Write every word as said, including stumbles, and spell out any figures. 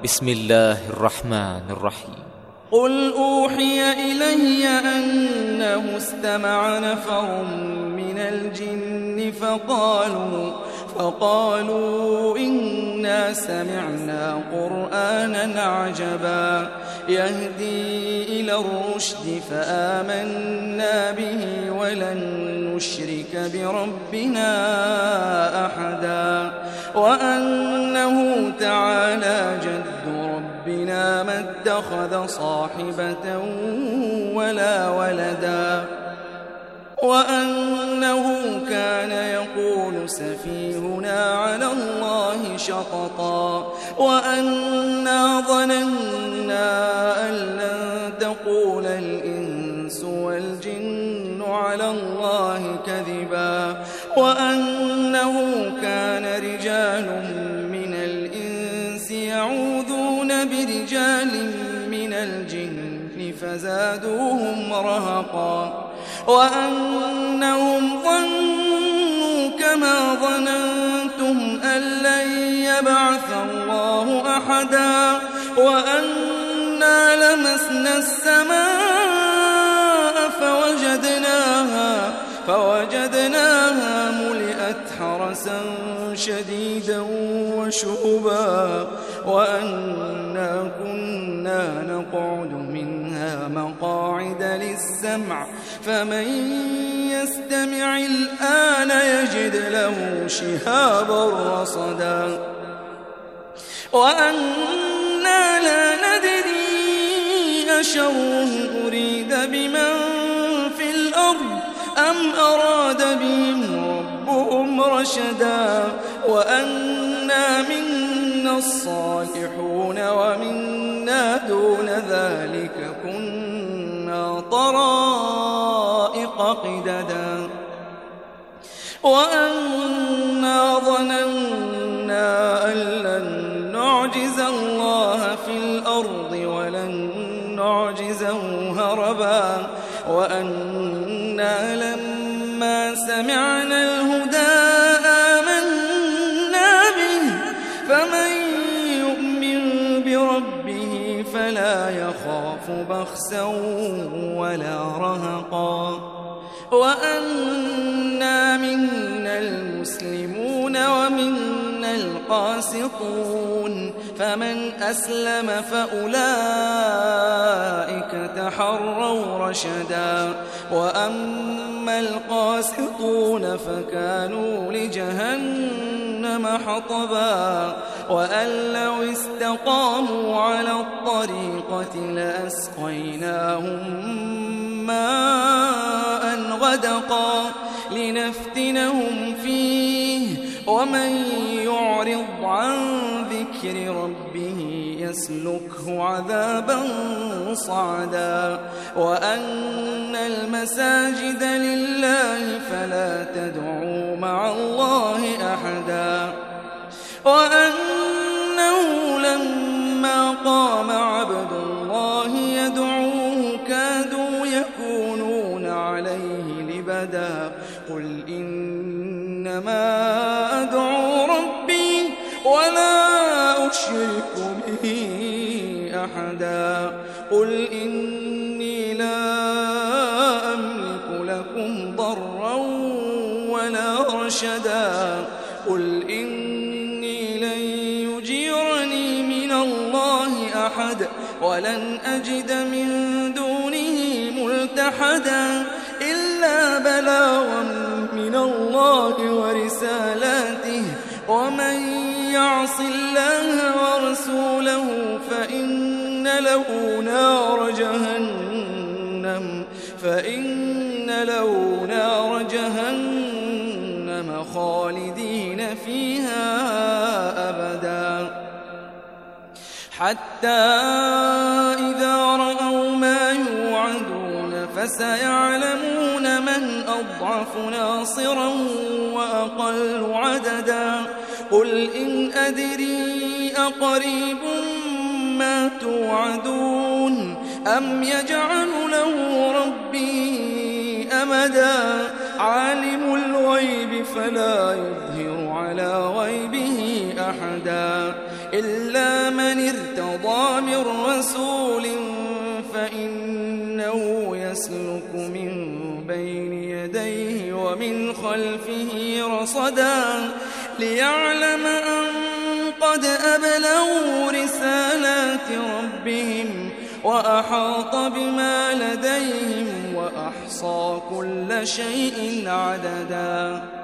بسم الله الرحمن الرحيم. قل أوحي إلي أنه استمع نفر من الجن فقالوا فقالوا إنا سمعنا قرآنا عجبا يهدي إلى الرشد فآمنا به ولن نشرك بربنا أحدا وأنه تعالى جد ربنا ما اتخذ صاحبة ولا ولدا وأنه كان يقول سفيهنا على الله شططا وأنا ظننا أن لن تقول الإنس والجن على الله كذبا وأنه كان رجال من الإنس يعوذون برجال من الجن فزادوهم رهقا وأنهم ظنوا كما ظننتم أن لن يبعث الله أحدا وأنا لمسنا السماء فوجدناها فوجدناها ملئت حرسا شديدا وشهبا وأنا كنا نقعد منها مقاعد للسمع فمن يستمع الآن يجد له شهابا رصدا وأنا لا ندري أشر أريد بمن في الأرض أم أراد بهم ربهم رشدا وأنا منا الصالحون ومنا دون ذلك كنا طرائق قددا وأنا ظننا أن لن نعجز الله في الأرض ولن نعجزه هربا وأنا لما سمعنا الهدى آمنا به فمن يؤمن بربه فلا يخاف بخسا ولا رهقا وأنا منا المسلمون ومنا القاسطون فمن أسلم فأولئك تحروا رشدا وأما القاسطون فكانوا لجهنم حطبا وأن لو استقاموا على الطريقة لأسقيناهم ماء غدقا لنفتنهم فيه ومن يعرض عن ذكر ربه يسلكه عذابا صعدا وأن المساجد لله فلا تدعوا مع الله أحدا وأنه لما قام عبد الله يدعوه كادوا يكونون عليه لبدا قل إنما أدعو ربي ولا أشرك به أحدا قل إني لا أملك لكم ضرا ولا رشدا قل إني لن يجيرني من الله أحد ولن أجد من دونه ملتحدا إلا بلاغا من الله ورسالاته ومن يعص الله ورسوله فإن له نار جهنم فإن له نار جهنم خالدين فيها أبدا حتى إذا رأوا ما يوعدون فسيعلمون من أضعف ناصرا وأقل عددا قل إن أدري أقريب ما توعدون أم يجعل له ربي أمدا عالم الغيب فلا يظهر على غيبه أحدا إلا من ارتضى ارتضى من رسول فإنه يسلك من بين يديه ومن خلفه رصدا ليعلم أن قد أبلغوا رسالات ربهم وأحاط بما لديهم وأحصى كل شيء عددا